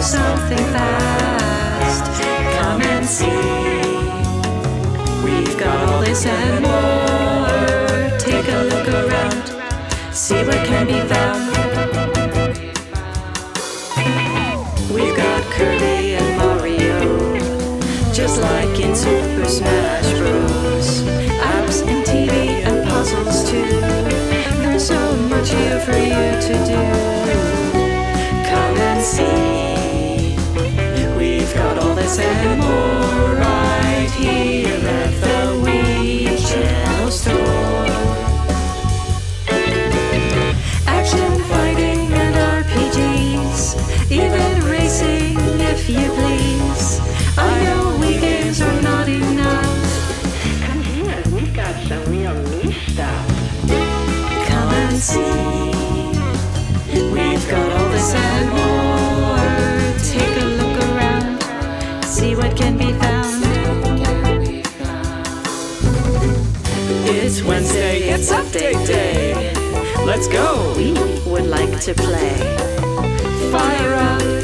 something fast. Come and see. We've got all this and more. Take a look around. See what can be found. We've got Kirby and Mario, just like in Super Smash Bros. Apps and TV and puzzles too. There's so much here for you to do. Come and see. We've got all this and more right here at the Wii Channel Store. Action, fighting, and RPGs, even racing if you please. I know Wii games are not enough. Come here, we've got some real neat stuff. Come and see. We've got all this and more. Take a look around. See what can be found. It's Wednesday, it's update day. Let's go. We would like to play. Fire up